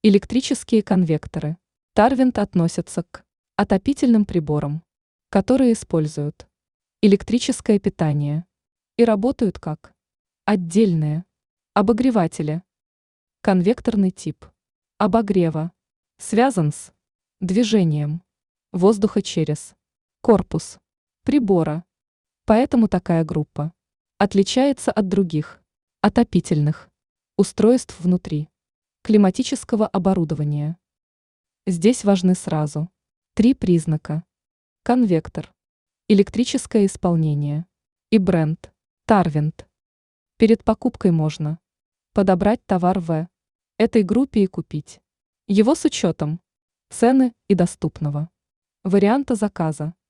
Электрические конвекторы. Тарвинт относятся к отопительным приборам, которые используют электрическое питание и работают как отдельные обогреватели. Конвекторный тип обогрева связан с движением воздуха через корпус прибора, поэтому такая группа отличается от других отопительных устройств внутри климатического оборудования. Здесь важны сразу три признака: конвектор, электрическое исполнение и бренд Тарвинт. Перед покупкой можно подобрать товар в этой группе и купить его с учетом цены и доступного варианта заказа.